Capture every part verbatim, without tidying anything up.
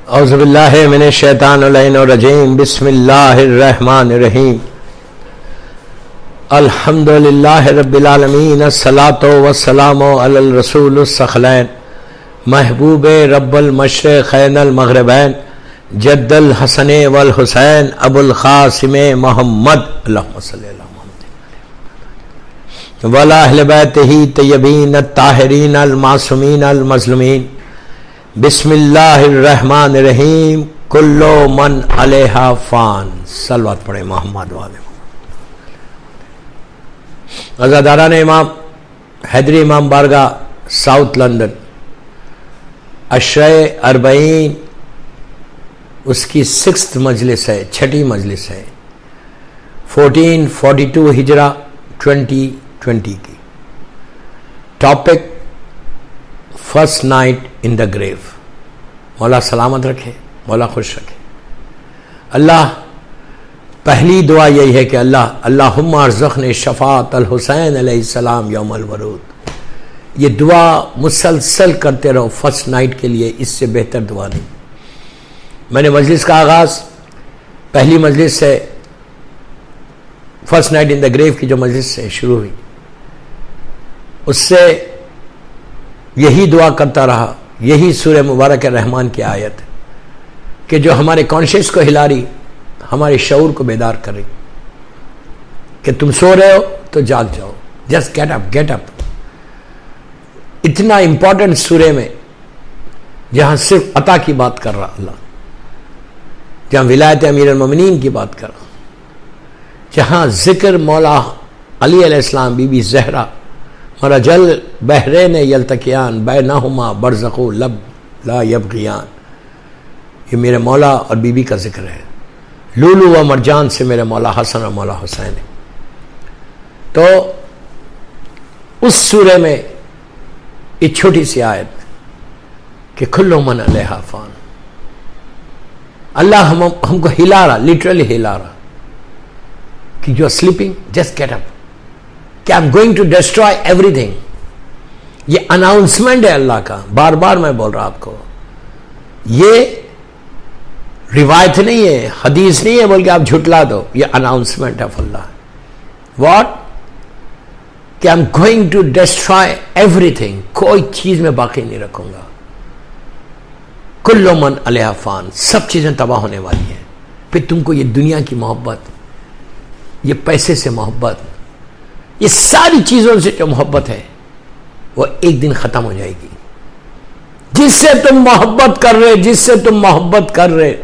औज़ुबिल्लाहि मिनश्शैतानिर्रजीम बिस्मिल्लाहिर्रहमानिर्रहीम अल्हम्दुलिल्लाहि रब्बिल आलमीन अस्सलातु वस्सलामु अलल रसूलिस सखलैन महबूबे रब्बुल मशरिक़ैन मग़रिबैन जद्दुल हसन वल हुसैन अबुल क़ासिम मोहम्मद अल्लाहुम्मा सल्लि अला मुहम्मद वला अहले बैतिही तय्यबीन अत्ताहिरीन अल मासूमीन अल मज़लूमीन बिस्मिल्लाहिर्रहमानिर्रहीम कुल्लु मन अलैहा फ़ान। सलवात पढ़े मोहम्मद वाले। अज़ादारान इमाम हैदरी इमाम बारगाह साउथ लंदन अशरे अरबईन उसकी सिक्स्थ मजलिस है, छठी मजलिस है, फोर्टीन फोर्टी टू हिजरा ट्वेंटी ट्वेंटी की। Topic first night in the grave. मौला सलामत रखे, मौला खुश रखे। अल्लाह पहली दुआ यही है कि अल्लाह अल्लाहुम्मा अर्ज़ुक़नी शफ़ाअत अल हुसैन अलैहिस्सलाम यौमल वरूद। ये दुआ मुसलसल करते रहो फर्स्ट नाइट के लिए, इससे बेहतर दुआ नहीं। मैंने मजलिस का आगाज पहली मजलिस से first night in the grave की जो मजलिस से शुरू हुई उससे यही दुआ करता रहा। यही सूरह मुबारक रहमान की आयत कि जो हमारे कॉन्शियस को हिला रही, हमारे शऊर को बेदार कर रही कि तुम सो रहे हो तो जाग जाओ, just get up get up. इतना इंपॉर्टेंट सूरह में जहां सिर्फ अता की बात कर रहा अल्लाह, जहां विलायत अमीर अल मोमिनीन की बात कर रहा, जहां जिक्र मौला अली अलैहिस्सलाम, बीबी ज़हरा, मरजल बहरैन यल्तकियान बैनहुमा बरज़ख़ु लब ला यबग़ियान, ये मेरे मौला और बीबी का जिक्र है। लूलू व मरजान से मेरे मौला हसन और मौला हुसैन है। तो उस सूरे में एक छोटी सी आयत कि कुल्लु मन अलैहा फ़ान। अल्लाह हम हमको हिला रहा, लिटरली हिला रहा कि you are sleeping, just get up, कि I am going to destroy everything. ये अनाउंसमेंट है अल्लाह का। बार बार मैं बोल रहा आपको, ये रिवायत नहीं है, हदीस नहीं है बोल के आप झुटला दो, ये अनाउंसमेंट है अल्लाह। व्हाट? कि I am going to destroy everything, कोई चीज में बाकी नहीं रखूंगा। कुल्लु मन अलैहा फ़ान, सब चीजें तबाह होने वाली हैं। फिर तुमको ये दुनिया की मोहब्बत, ये पैसे से मोहब्बत, ये सारी चीजों से जो मोहब्बत है वो एक दिन खत्म हो जाएगी। जिससे तुम मोहब्बत कर रहे जिससे तुम मोहब्बत कर रहे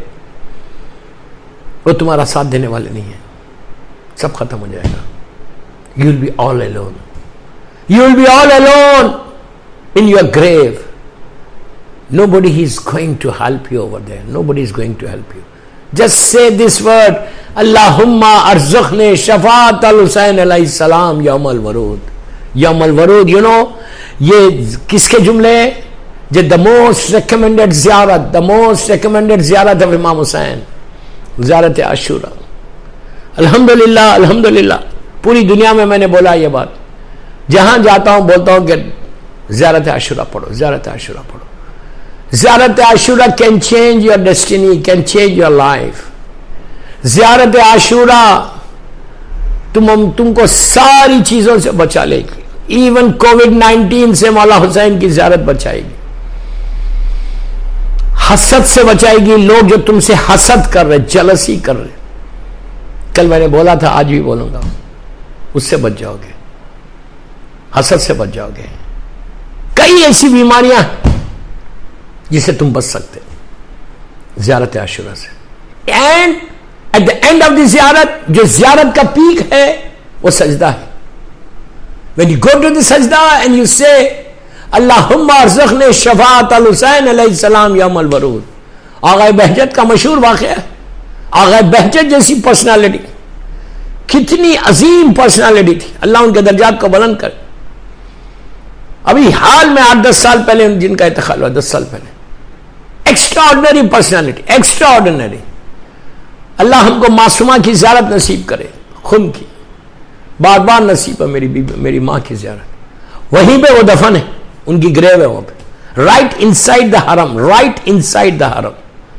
वो तुम्हारा साथ देने वाले नहीं है, सब खत्म हो जाएगा। You will be all alone, you will be all alone in your grave. Nobody is going to help you over there. Nobody is going to help you. Just say this word, Allahumma arzuqni shafa'at al-Husayn alayhi salam yawmal warud. Yawmal warud, you know, ये किसके जुमले हैं? जे the most recommended ज़ियारत, the most recommended ज़ियारत of इमाम हुसैन, ज़ियारत आशूरा। अल्हम्दुलिल्लाह, अल्हम्दुलिल्लाह, पूरी दुनिया में मैंने बोला ये बात, जहां जाता हूं बोलता हूं कि ज़ियारत आशूरा पढ़ो, ज़ियारत आशूरा पढ़ो। ज़ियारत आशूरा can change your destiny, can change your life. ज़ियारत आशूरा तुम तुमको सारी चीजों से बचा लेगी। इवन कोविड नाइनटीन से मौला हुसैन की ज़ियारत बचाएगी, हसद से बचाएगी। लोग जो तुमसे हसद कर रहे, जलसी कर रहे, कल मैंने बोला था, आज भी बोलूंगा, उससे बच जाओगे, हसद से बच जाओगे। कई ऐसी बीमारियां जिसे तुम बच सकते ज़ियारत आशूरा से। And at the end of the ज़ियारत, जो ज़ियारत का पीक है वो सजदा है। When you go to the सजदा एंड यू से अल्लाहुम्मा अर्ज़ुक़नी शफ़ाअत अल हुसैन अलैहिस्सलाम यौमल वरूद। आग़ा बहजत का मशहूर वाक़या है। आग़ा बहजत जैसी पर्सनालिटी, कितनी अजीम पर्सनालिटी थी, अल्लाह उनके दर्जात को बुलंद करे। अभी हाल में आठ दस साल पहले जिनका इंतकाल हुआ, दस साल पहले, एक्स्ट्राऑर्डिनरी पर्सनालिटी, एक्स्ट्राऑर्डिनरी। अल्लाह हमको मासूमा की ज़ियारत नसीब करे, खुद की बार बार नसीब है। मेरी मेरी माँ की ज़ियारत, वहीं पे वो दफन है, उनकी ग्रेव है वहां पे, राइट इनसाइड द हरम, राइट इनसाइड द हरम।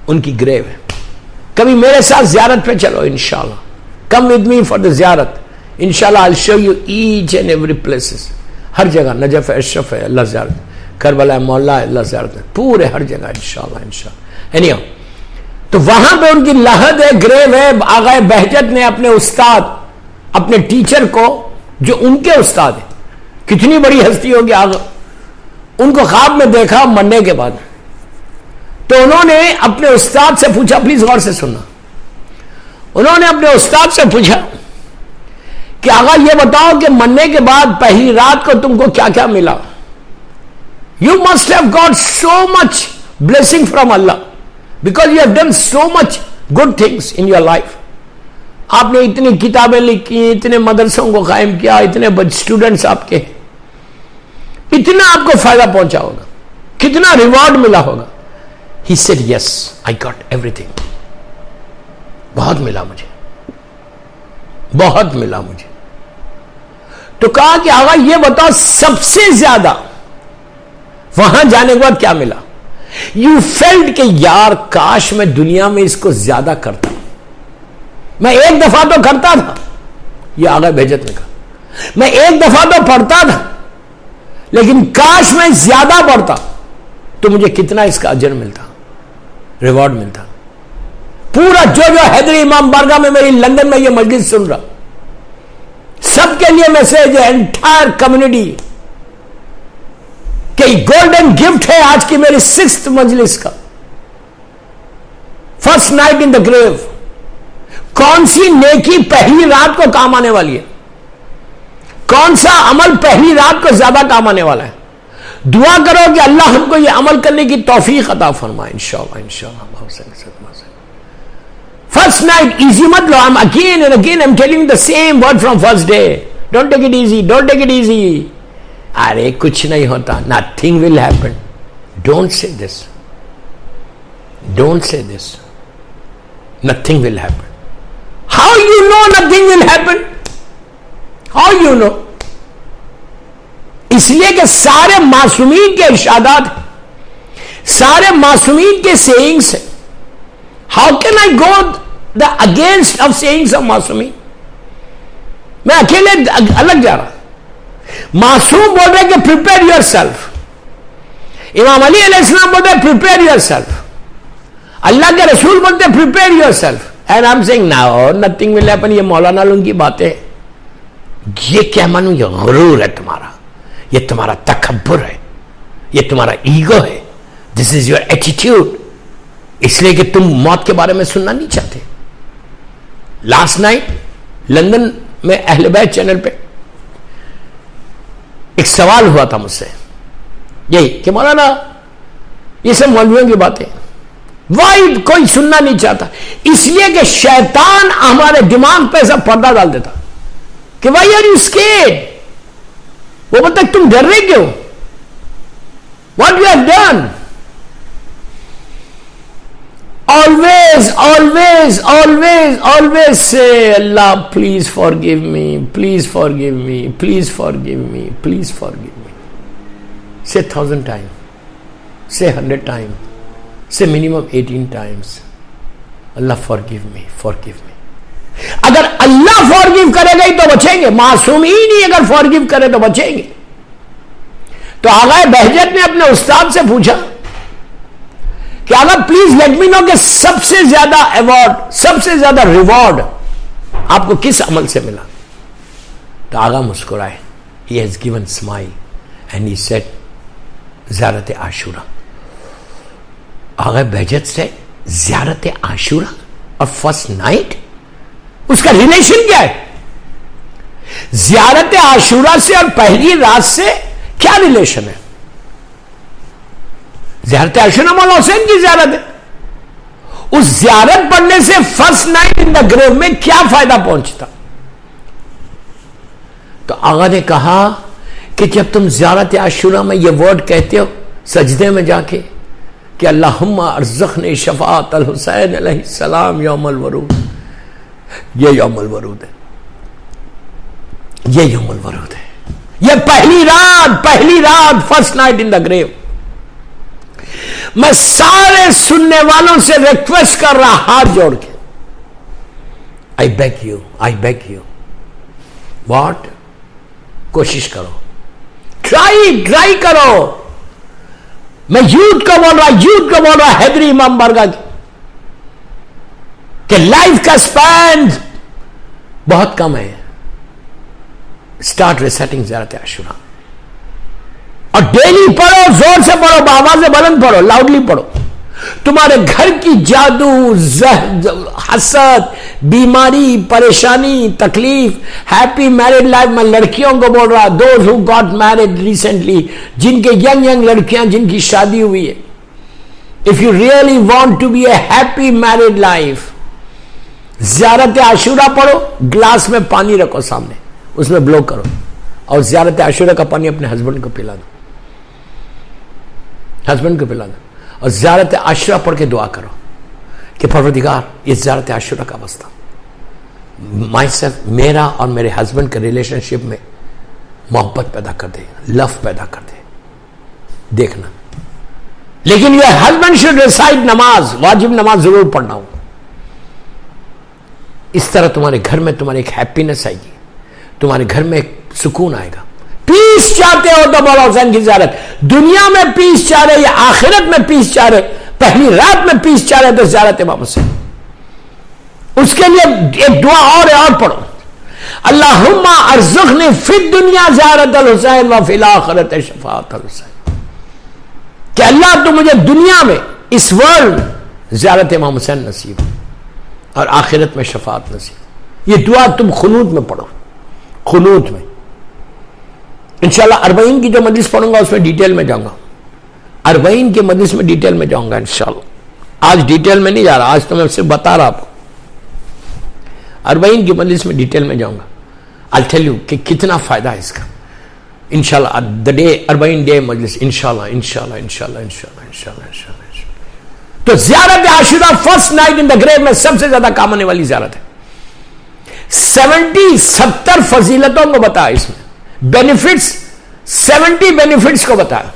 उनकी ग्रेव है। कभी मेरे साथ जियारत पे चलो इंशाल्लाह, come with me for the जियारत, इंशाल्लाह I will show you each and every places. हर जगह नजफ है, अशरफ है, अल्लाह जियारत, करबला है, मौला है, अल्लाह जियारत है, पूरे हर जगह इंशाल्लाह इंशाल्लाह। एनीहाउ, तो वहां पे उनकी लहद है, ग्रेव है। आगा बहजत ने अपने उस्ताद, अपने टीचर को, जो उनके उस्ताद है, कितनी बड़ी हस्ती होगी आगा, उनको ख्वाब में देखा मरने के बाद। तो उन्होंने अपने उस्ताद से पूछा, प्लीज गौर से सुनना, उन्होंने अपने उस्ताद से पूछा कि आगा ये बताओ कि मरने के बाद पहली रात को तुमको क्या क्या मिला? You must have got so much blessing from अल्लाह because you have done so much good things in your life. आपने इतनी किताबें लिखी, इतने मदरसों को कायम किया, इतने स्टूडेंट्स आपके, इतना आपको फायदा पहुंचा होगा, कितना रिवॉर्ड मिला होगा। He said, yes, I got everything. बहुत मिला मुझे, बहुत मिला मुझे। तो कहा कि आगा ये बताओ सबसे ज्यादा वहां जाने के बाद क्या मिला? यू फेल्ट कि यार काश मैं दुनिया में इसको ज्यादा करता, मैं एक दफा तो करता था, ये आगा बेजत ने कहा, मैं एक दफा तो पढ़ता था, लेकिन काश मैं ज्यादा पढ़ता तो मुझे कितना इसका अजर मिलता, रिवॉर्ड मिलता। पूरा जो जो हैदरी इमाम बारगाह में मेरी लंदन में ये मजलिस सुन रहा, सबके लिए मैसेज है, एंटायर कम्युनिटी कि गोल्डन गिफ्ट है आज की मेरी सिक्स्थ मजलिस का, first night in the grave. कौन सी नेकी पहली रात को काम आने वाली है? कौन सा अमल पहली रात को ज्यादा काम आने वाला है? दुआ करो कि अल्लाह हमको ये अमल करने की तौफीक अता फरमाए इंशाअल्लाह इंशाअल्लाह। फर्स्ट नाइट इजी मत लो, I am again and again I am telling the same word from first day, don't take it easy, don't take it easy. अरे कुछ नहीं होता, nothing will happen, don't say this, don't say this, nothing will happen. How you know nothing will happen? How you know? इसलिए कि सारे मासूमीन के इरशादात, सारे मासूमीन के सेइंग्स है। How can I go the against of sayings of मासूमीन? मैं अकेले अलग जा रहा। मासूम बोल रहे कि प्रिपेयर योर सेल्फ, इमाम अली अलैहिस्सलाम बोलते प्रिपेयर योर सेल्फ, अल्लाह के रसूल बोलते prepare yourself, and I am saying now nothing will happen. ये मौलाना लोगों की बातें, ये क्या मानूं, ये गुरूर है तुम्हारा, ये तुम्हारा तकब्बुर है, ये तुम्हारा ईगो है, दिस इज योर एटीट्यूड, इसलिए कि तुम मौत के बारे में सुनना नहीं चाहते। लास्ट नाइट लंदन में अहले बैत चैनल पे एक सवाल हुआ था मुझसे, यही कि मौलाना ये सब मौलवियों की बातें वाई कोई सुनना नहीं चाहता, इसलिए कि शैतान हमारे दिमाग पे सब पर्दा डाल देता कि वाई आर यू स्केर्ड। वो बोलता तुम डर रहे क्यों? What you have done? Always always always always say अल्लाह please forgive me, please forgive me, please forgive me, please forgive me. Say thousand time, say hundred time, say minimum eighteen times, अल्लाह forgive me, forgive me. अगर अल्लाह forgive करेगा ही तो बचेंगे, मासूमीन ही अगर forgive करे तो बचेंगे। तो आगा बहजत ने अपने उस्ताद से पूछा कि आगा प्लीज लेट मी नो कि सबसे ज्यादा अवार्ड, सबसे ज्यादा रिवॉर्ड आपको किस अमल से मिला? तो आगा मुस्कुराए, he has given smile and he said ज़ियारत आशूरा। आगा बहजत से ज़ियारत आशूरा और फर्स्ट नाइट, उसका रिलेशन क्या है? ज़ियारत आशूरा से और पहली रात से क्या रिलेशन है? ज़ियारत आशूरा मौला हुसैन की ज़ियारत है। उस ज़ियारत पढ़ने से first night in the grave में क्या फायदा पहुंचता? तो आगा ने कहा कि जब तुम ज़ियारत आशूरा में ये वर्ड कहते हो सजदे में जाके कि अल्लाहुम्मा अर्ज़क़नी शफ़ाअत अल हुसैन अलैहिस्सलाम यौमल वरूद, ये यौमुल वरूद है, ये यौमुल वरूद है, ये पहली रात, पहली रात, first night in the grave. मैं सारे सुनने वालों से रिक्वेस्ट कर रहा हाथ जोड़ के, I beg you, I beg you, what, कोशिश करो, ट्राई ट्राई करो। मैं यूथ को बोल रहा यूथ को बोल रहा हैदरी इमाम बारगाह की कि लाइफ का स्पैन बहुत कम है। स्टार्ट रिसेटिंग ज़ियारत आशूरा और डेली पढ़ो, जोर से पढ़ो, आवाज से बुलंद पढ़ो, लाउडली पढ़ो। तुम्हारे घर की जादू, हसद, बीमारी, परेशानी, तकलीफ, हैप्पी मैरिड लाइफ, मैं लड़कियों को बोल रहा, those who got married recently, जिनके यंग यंग लड़कियां जिनकी शादी हुई है, if you really want to be a happy married life, ज़ियारत आशूरा पढ़ो, ग्लास में पानी रखो सामने, उसमें ब्लो करो और ज़ियारत आशूरा का पानी अपने हस्बैंड को पिला दो, हस्बैंड को पिला दो और ज़ियारत आशूरा पढ़ के दुआ करो कि परवरदिगार ये ज़ियारत आशूरा का वास्ता माई सेल्फ, मेरा और मेरे हस्बैंड के रिलेशनशिप में मोहब्बत पैदा कर दे, लव पैदा कर दे। देखना, लेकिन ये हस्बैंड शुड रिसाइट नमाज, वाजिब नमाज जरूर पढ़ना हो। इस तरह तुम्हारे घर में तुम्हारी एक हैप्पीनेस आएगी, तुम्हारे घर में एक सुकून आएगा। पीस चाहते हो तो मौला हुसैन की ज़ियारत, दुनिया में पीस चाह रहे या आखिरत में पीस चाह रहे, पहली रात में पीस चाह रहे तो ज़ियारत इमाम हुसैन। उसके लिए एक दुआ और है, और पढ़ो, अल्लाहुम्मा अर्ज़ुक़नी फिद दुनिया ज़ियारत अल हुसैन व फिल आखिरत शफ़ाअत अल हुसैन, कि अल्लाह तू मुझे दुनिया में, इस वर्ल्ड, ज़ियारत इमाम हुसैन नसीब और आखिरत में शफ़ाअत नसीब। ये दुआ तुम खुनूत में पढ़ो, खुनूत में। इंशाल्लाह अरबईन की जो मजलिस पढ़ूंगा उसमें डिटेल में जाऊंगा, अरबईन की मजलिस में डिटेल में जाऊंगा इंशाल्लाह। आज डिटेल में नहीं जा रहा, आज तो मैं सिर्फ बता रहा आपको। अरबईन की मजलिस में डिटेल में जाऊंगा, आई टेल यू कि कितना फायदा है इसका इंशाल्लाह। द डे अरबईन डे मजलिस इंशाल्लाह इंशाल्लाह इंशाल्लाह इंशाल्लाह इंशाल्लाह इंशाल्लाह। तो ज़ियारत आशूरा first night in the grave में सबसे ज्यादा काम आने वाली ज़ियारत है। सेवेंटी सत्तर फजीलतों को बताया इसमें, बेनिफिट्स, सेवेंटी बेनिफिट्स को बताया।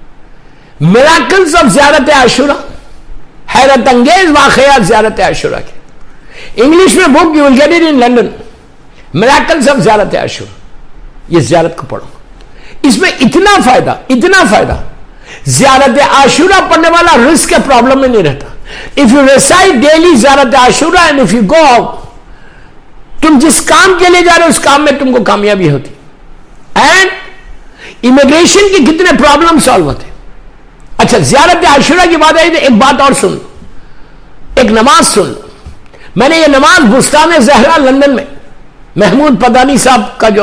मिराकल्स ऑफ ज़ियारत आशूरा, हैरत अंगेज वाक़यात ज़ियारत आशूरा के। इंग्लिश में book you will get it in London, miracles of ज़ियारत आशूरा। ये ज़ियारत को पढ़ो, इसमें इतना फायदा, इतना फायदा। ज़ियारत आशूरा पढ़ने वाला रिस्क के प्रॉब्लम में नहीं रहता। इफ यू रिसाइट डेली ज़ियारत आशूरा and if you go out, तुम जिस काम के लिए जा रहे हो उस काम में तुमको कामयाबी होती। एंड इमिग्रेशन के कितने प्रॉब्लम सॉल्व होते। अच्छा, ज़ियारत आशूरा की बात आई तो एक बात और सुन लो, एक नमाज सुन लो। मैंने ये नमाज बुस्तान ज़हरा लंदन में महमूद पदानी साहब का जो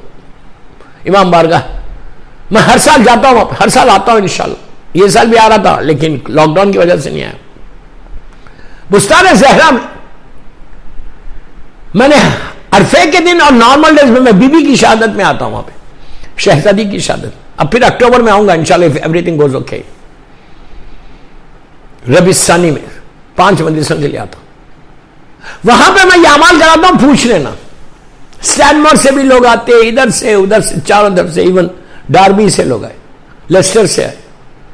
इमाम बारगाह, मैं हर साल जाता हूं, हर साल आता हूं इंशाल्लाह। ये साल भी आ रहा था लेकिन लॉकडाउन की वजह से नहीं आया। बुस्तान ज़हरा में मैंने अरफे के दिन और नॉर्मल डेज में मैं बीबी की शहादत में आता हूं, वहां पे शहजादी की शहादत। अब फिर अक्टूबर में आऊंगा इंशाल्लाह, इफ एवरीथिंग गोज ओके। रबिस्तानी में पांच मजलिसों के लिए आता हूं, वहां पे मैं ये अमाल कराता हूं। पूछ लेना, स्टैनमोर से भी लोग आते हैं, इधर से उधर से, चारों तरफ से, इवन डार्बी से लोग आए, लेस्टर से आए।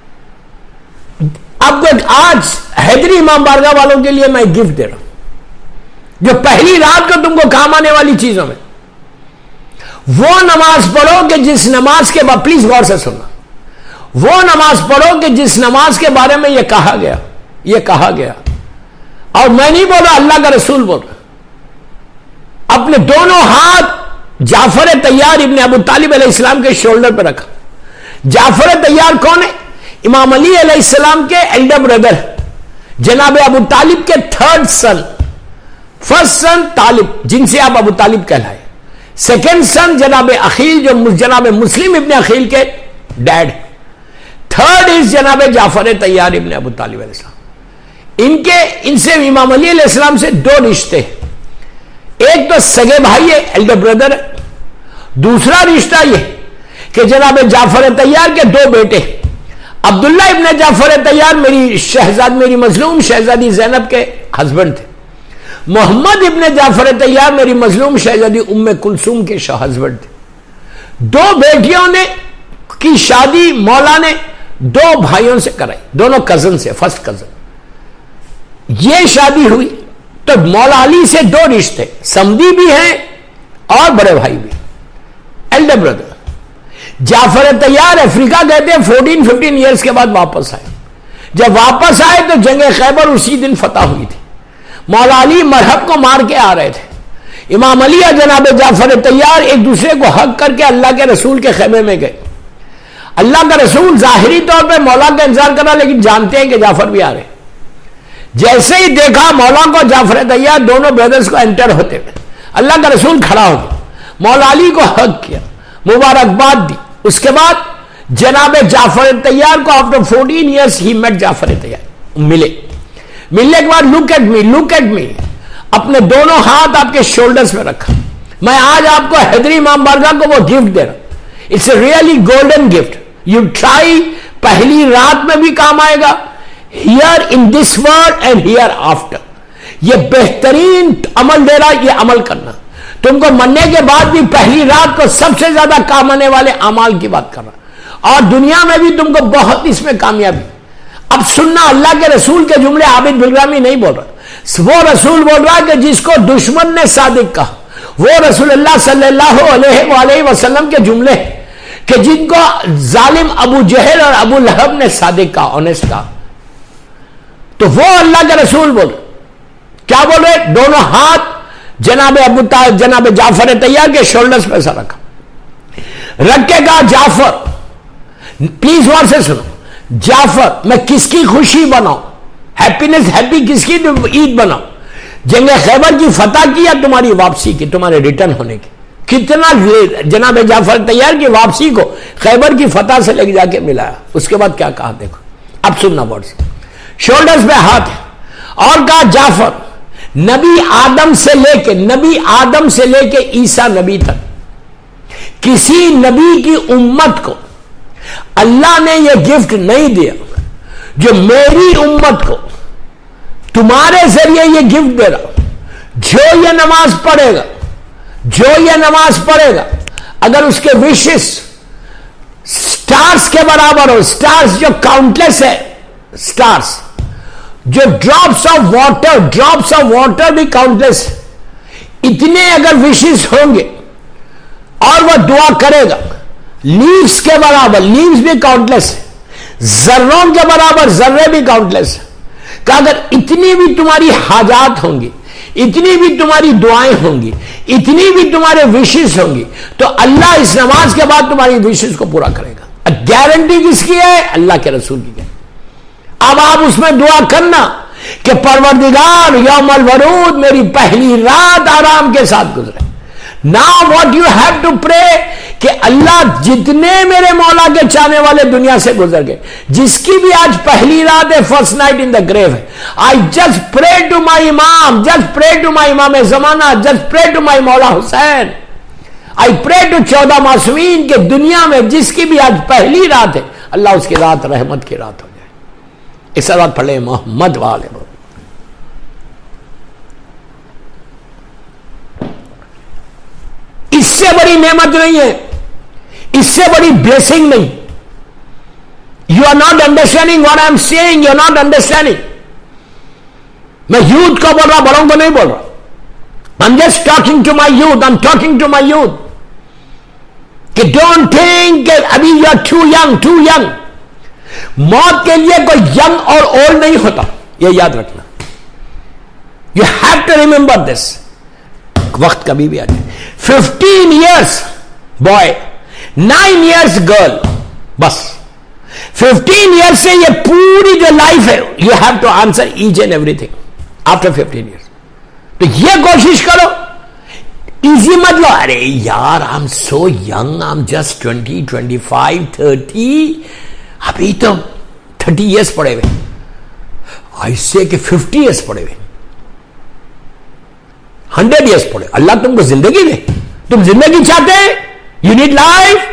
आपको आज हैदरी इमाम बारगाह वालों के लिए मैं गिफ्ट दे रहा हूं, जो पहली रात को तुमको काम आने वाली चीजों में। वो नमाज पढ़ो कि जिस नमाज के बाद, प्लीज गौर से सुनना, वो नमाज पढ़ो कि जिस नमाज के बारे में ये कहा गया, ये कहा गया। और मैं नहीं बोल रहा, अल्लाह का रसूल बोल रहा। अपने दोनों हाथ जाफर तैयार इब्ने अबू तालिब अलैहिस्सलाम के शोल्डर पर रखा। जाफर तैयार कौन है? इमाम अली अलैहिस्सलाम के एल्डर ब्रदर, जनाब अबू तालिब के थर्ड सन। फर्स्ट सन तालिब, जिनसे आप अबू तालिब कहलाए। सेकेंड सन जनाब अखील, जो जनाब मुस्लिम इब्ने अखील के डैड। थर्ड इज जनाब जाफर तैयार इब्ने अबू तालिब अलैहिस्सलाम। इनके इनसे इमाम अली अलैहिस्सलाम से दो रिश्ते, एक तो सगे भाई है, एल्डर ब्रदर। दूसरा रिश्ता ये कि जनाब जाफर तैयार के दो बेटे, अब्दुल्ला इब्ने जाफर तैयार मेरी शहजाद मेरी मजलूम शहजादी जैनब के हस्बैंड थे। मोहम्मद इब्ने जाफर तैयार मेरी मजलूम शहजादी उम्मे कुलसूम के हस्बैंड थे। दो बेटियों ने की शादी मौला ने दो भाइयों से कराई, दोनों कजन से, फर्स्ट कजन। ये शादी हुई तो मौला अली से दो रिश्ते, समधी भी हैं और बड़े भाई भी, एल्डर ब्रदर। जाफर तैयार अफ्रीका गए थे, फोर्टीन फिफ्टीन ईयर्स के बाद वापस आए। जब वापस आए तो जंग खैबर उसी दिन फतह हुई थी। मौला अली मरहब को मार के आ रहे थे। इमाम अली और जनाब जाफर तैयार एक दूसरे को हक करके अल्लाह के रसूल के खेमे में गए। अल्लाह का रसूल जाहिरी तौर पे मौला का इंतजार करा, लेकिन जानते हैं कि जाफर भी आ रहे। जैसे ही देखा मौला को, जाफर तैयार दोनों ब्रदर्स को एंटर होते हुए, अल्लाह का रसूल खड़ा हो गया, मौला अली को हक किया, मुबारकबाद दी। उसके बाद जनाब जाफर तैयार को after fourteen years he met Jafar Tayyar, मिले। मिलने के बाद look at me, look at me, अपने दोनों हाथ आपके शोल्डर्स में रखा। मैं आज आपको हैदरी इमाम बारगाह को वो गिफ्ट दे रहा हूं। It's a really golden gift. You try, पहली रात में भी काम आएगा, here in this world and hereafter. ये बेहतरीन अमल दे रहा, ये अमल करना। तुमको मरने के बाद भी पहली रात को सबसे ज्यादा काम आने वाले अमाल की बात कर रहा, और दुनिया में भी तुमको बहुत इसमें कामयाबी। अब सुनना, अल्लाह के रसूल के जुमले आबिद बिलग्रामी नहीं बोल रहा, वो रसूल बोल रहा है कि जिसको दुश्मन ने सादिक कहा, वो रसूलुल्लाह सल्लल्लाहु अलैहि वसल्लम के जुमले कि जिनको जालिम अबू जहल और अबू लहब ने सादिक कहा, ऑनेस्ट कहा। तो वो अल्लाह के रसूल बोल क्या बोल रहे? दोनों हाथ जनाब अबू जनाब जाफर तैयार के शोल्डर्स पे ऐसा रखा, रख के कहा, जाफर प्लीज गौर से सुनो, जाफर मैं किसकी खुशी बनाऊं, हैप्पीनेस हैप्पी किसकी ईद बनाऊं? जंग खैबर की फतह की या तुम्हारी वापसी की, तुम्हारे रिटर्न होने की? कितना जनाब जाफर तैयार की वापसी को खैबर की फतह से लेके जाके मिलाया। उसके बाद क्या कहा देखो, अब सुनना बोर्ड से, शोल्डर्स पे हाथ है और कहा, जाफर नबी आदम से लेके नबी आदम से लेके ईसा नबी तक किसी नबी की उम्मत को अल्लाह ने यह गिफ्ट नहीं दिया जो मेरी उम्मत को तुम्हारे जरिए यह गिफ्ट दे रहा। जो यह नमाज पढ़ेगा, जो यह नमाज पढ़ेगा, अगर उसके विशेष स्टार्स के बराबर हो, स्टार्स जो काउंटलेस है, स्टार्स जो drops of water, drops of water भी काउंटलेस, इतने अगर विशेष होंगे और वह दुआ करेगा, लीव्स के बराबर, लीव्स भी काउंटलेस है, जर्रों के बराबर जर्रे भी काउंटलेस है, कि अगर इतनी भी तुम्हारी हाजात होंगी, इतनी भी तुम्हारी दुआएं होंगी, इतनी भी तुम्हारे विशेष होंगी, तो अल्लाह इस नमाज के बाद तुम्हारी विशेष को पूरा करेगा। गारंटी किसकी है? अल्लाह के रसूल की। अब आप उसमें दुआ करना कि परवरदिगार यौमल वरूद मेरी पहली रात आराम के साथ गुजरे। Now what you have to pray कि अल्लाह जितने मेरे मौला के चाहने वाले दुनिया से गुजर गए, जिसकी भी आज पहली रात है, first night in the grave है, I just pray to my इमाम, जस्ट प्रे टू माई इमाम जमाना, जस्ट प्रे टू माई मौला हुसैन, आई प्रे टू चौदह मासूमीन के दुनिया में जिसकी भी आज पहली रात है, अल्लाह उसकी रात रहमत की रात हो जाए। इस रात पढ़े मोहम्मद वाले। इससे बड़ी नेमत नहीं है, इससे बड़ी ब्लेसिंग नहीं। You are not understanding what I am saying, you are not understanding. मैं यूथ को बोल रहा, बड़ों को नहीं बोल रहा। I am just talking to my youth, I am talking to my youth कि डोंट थिंक अभी you are too young, too young. मौत के लिए कोई यंग और ओल्ड नहीं होता, यह याद रखना। You have to remember this. वक्त कभी भी आ जाए। Fifteen years boy, nine years girl, बस फिफ्टीन ईयर्स से ये पूरी जो लाइफ है, you have to answer each and everything after fifteen years. तो ये कोशिश करो, इजी मत लो, अरे यार I am so young, I am just twenty, twenty five, thirty, अभी तो थर्टी ईयर्स पड़े हुए, ऐसे कि फिफ्टी ईयर्स पड़े हुए, हंड्रेड ईयर्स पड़े। अल्लाह तुमको जिंदगी दे, तुम जिंदगी चाहते हैं, you need life.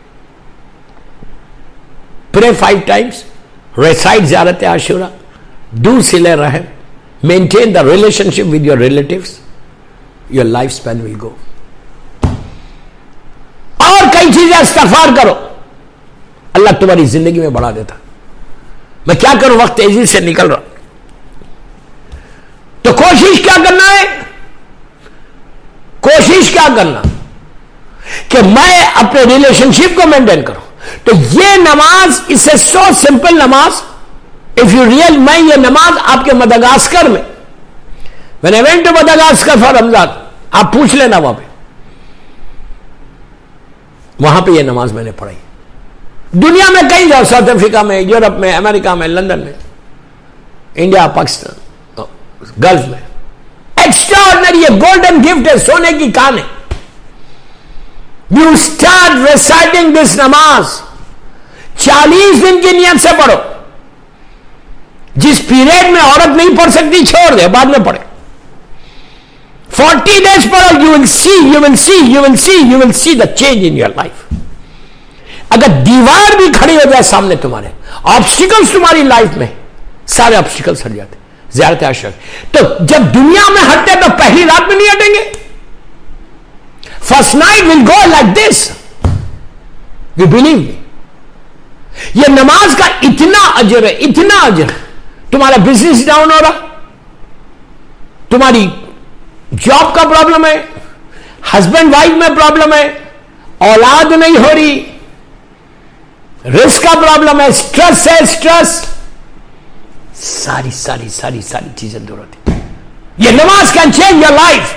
Pray five times, recite ज़ियारत आशूरा, डू सिले रहम, maintain the relationship with your relatives, your life span will go. और कई चीजें इस्तगफार करो, अल्लाह तुम्हारी जिंदगी में बढ़ा देता। मैं क्या करूं, वक्त तेजी से निकल रहा। तो कोशिश क्या करना है, कोशिश क्या करना कि मैं अपने रिलेशनशिप को मेंटेन करूं। तो ये नमाज, इससे सो सिंपल नमाज, इफ यू रियल, मैं ये नमाज आपके मदागास्कर में, when I went to Madagascar for रमजान, आप पूछ लेना वहां पे, वहां पे ये नमाज मैंने पढ़ी। दुनिया में कहीं जाओ, साउथ अफ्रीका में, यूरोप में, अमेरिका में, लंदन में, इंडिया, पाकिस्तान, गल्फ में, एक्स्ट्रा ऑर्डिनरी, ये गोल्डन गिफ्ट है, सोने की कान है। यू स्टार्ट रिसाइटिंग दिस नमाज, चालीस दिन की नियत से पढ़ो। जिस पीरियड में औरत नहीं पढ़ सकती छोड़ दे, बाद में पढ़े। फोर्टी डेज पढ़ो, you will see, you will see, you will see, you will see the change in your life. अगर दीवार भी खड़ी हो जाए सामने तुम्हारे, ऑब्स्टिकल्स तुम्हारी लाइफ में, सारे ऑब्स्टिकल्स हट जाते, ज़ियारत आशिक। तो जब दुनिया में हटते तो पहली रात में नहीं हटेंगे। First night will go like this, you believe me. ये नमाज का इतना अजर है, इतना अजर। तुम्हारा बिजनेस डाउन हो रहा, तुम्हारी जॉब का प्रॉब्लम है, हस्बैंड वाइफ में प्रॉब्लम है, औलाद नहीं हो रही, रिस्क का प्रॉब्लम है, स्ट्रेस है, स्ट्रेस, सारी सारी सारी सारी चीजें दूर होती। ये नमाज कैन चेंज योर लाइफ।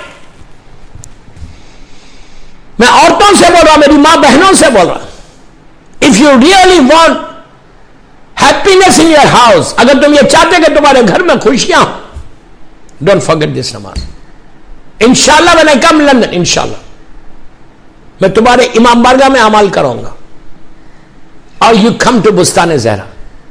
मैं औरतों से बोल रहा, मेरी मां बहनों से बोल रहा, if you really want happiness in your house, अगर तुम ये चाहते कि तुम्हारे घर में खुशियां, डोंट फॉरगेट दिस नमाज। इंशाल्लाह व्हेन आई कम लंदन, इंशाल्लाह मैं तुम्हारे इमाम बारगाह में अमल करूंगा। और यू कम टू बुस्तान ज़हरा,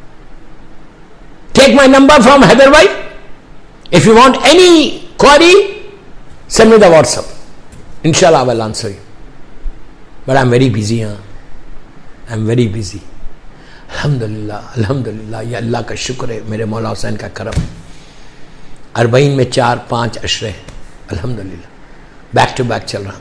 take my number from Hyderabad, if you want any query send me the WhatsApp, इंशाल्लाह I will answer you, but I am very busy. हाँ, आई एम वेरी बिजी। अल्हम्दुलिल्लाह, अल्हम्दुलिल्लाह, ये अल्लाह का शुक्र है, मेरे मौला हुसैन का करम है। अरबईन में चार पांच अशरे, अल्हम्दुलिल्लाह, बैक टू बैक चल रहा,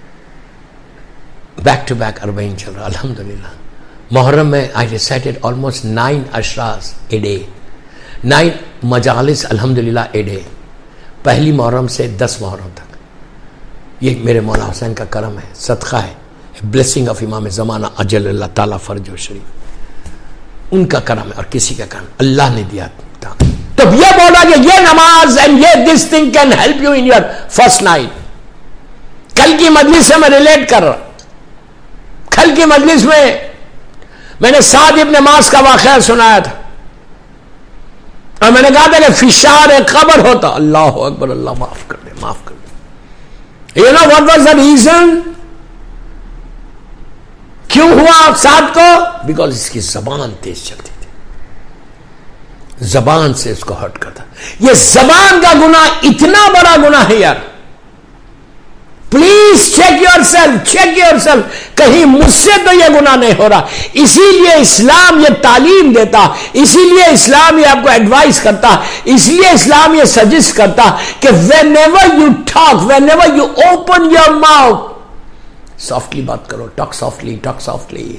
बैक टू बैक अरबईन चल रहा, अल्हम्दुलिल्लाह। मुहर्रम में आई रिसाइटेड ऑलमोस्ट नाइन अशरास ए डे, नाइन मजालिस अल्हम्दुलिल्लाह ए डे, पहली मुहर्रम से दस मुहर्रम तक। ये मेरे मौला हुसैन का करम है, सदका है, ब्लेसिंग ऑफ इमाम ज़माना अजल अल्लाह ताला फरजो शरीफ, उनका करम है और किसी का करम, अल्लाह ने दिया था। तो ये बोला कि ये नमाज एंड ये this thing can help you in your first night. कल की मजलिस से मैं रिलेट कर रहा, कल की मजलिस में मैंने साद इब्न मास का वाकया सुनाया था और मैंने कहा था कि फिशार कब्र होता, अल्लाह अकबर, अल्लाह माफ कर दे, माफ कर दे। You know what was the reason, क्यों हुआ साद को? बिकॉज इसकी जबान तेज चलती थी, जबान से इसको हर्ट करता। ये जबान का गुनाह इतना बड़ा गुनाह है यार, please check yourself, check yourself, कहीं मुझसे तो यह गुनाह नहीं हो रहा। इसीलिए इस्लाम ये तालीम देता, इसीलिए इस्लाम ये आपको एडवाइस करता, इसलिए इस्लाम ये सजेस्ट करता कि whenever you talk, whenever you open your mouth, softly बात करो, टॉक सॉफ्टली, टॉक सॉफ्टली।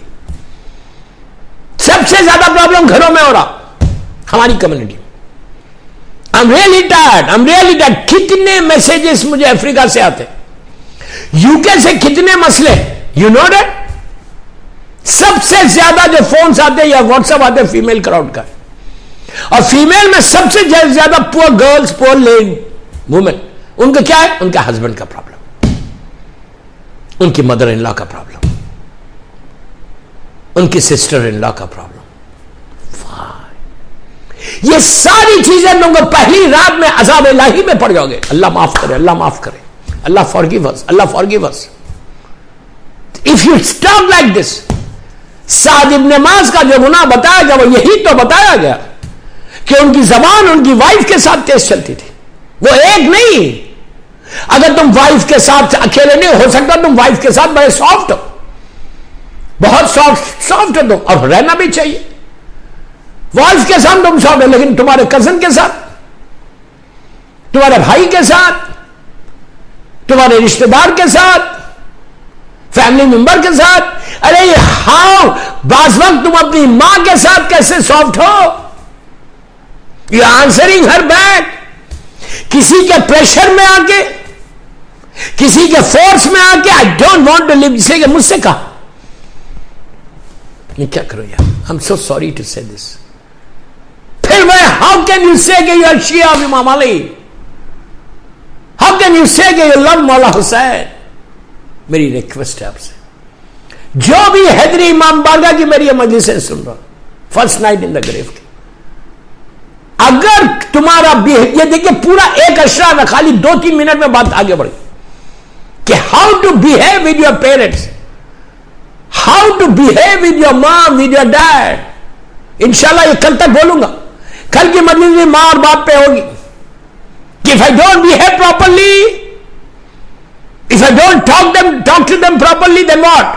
सबसे ज्यादा प्रॉब्लम घरों में हो रहा हमारी community. I am really tired, I am really tired. कितने मैसेजेस मुझे अफ्रीका से आते, यूके से कितने मसले, यू नो दैट। सबसे ज्यादा जो फोन्स आते हैं या व्हाट्सएप आते हैं फीमेल क्राउड का, और फीमेल में सबसे ज्यादा poor girls, poor lady, women, उनका क्या है? उनका हस्बैंड का प्रॉब्लम, उनकी मदर इन लॉ का प्रॉब्लम, उनकी सिस्टर इन लॉ का प्रॉब्लम। ये सारी चीजें तुमको पहली रात में अज़ाब इलाही में पड़ जाओगे। अल्लाह माफ करे, अल्लाह माफ करे, Allah forgive us, Allah forgive us. If you stop like this, Saad इब्न मास का जो गुनाह बताया गया वो यही तो बताया गया कि उनकी जबान उनकी वाइफ के साथ तेज चलती थी। वो एक नहीं, अगर तुम वाइफ के साथ अकेले नहीं हो सकता, तुम वाइफ के साथ बड़े सॉफ्ट हो, बहुत सॉफ्ट सॉफ्ट हो तुम, और रहना भी चाहिए। वाइफ के साथ तुम सॉफ्ट हो, लेकिन तुम्हारे कजन के साथ, तुम्हारे भाई के साथ, तुम्हारे रिश्तेदार के साथ, फैमिली मेंबर के साथ, अरे हाउ, बास वक्त तुम अपनी मां के साथ कैसे सॉफ्ट हो? You answering her back. किसी के प्रेशर में आके, किसी के फोर्स में आके, I don't want to live, जिसे मुझसे कहा ये क्या करो यार, I am so sorry to say this. फिर मैं, how can you say you are Shia of इमाम Ali? How can you say you love मौला हुसैन? मेरी रिक्वेस्ट है आपसे, जो भी हैदरी इमाम बारगाह की मेरी मजलिसें सुन रहा, first night in the grave की, अगर तुम्हारा ये देखिए पूरा एक अशरा में खाली दो तीन मिनट में बात आगे बढ़ी कि how to behave with your parents, how to behave with your mom, with your dad. इंशाल्लाह ये कल तक बोलूंगा, कल की मजलिस में मां और बाप पे होगी कि if I don't behave properly, if I don't talk them talk to them properly, then what?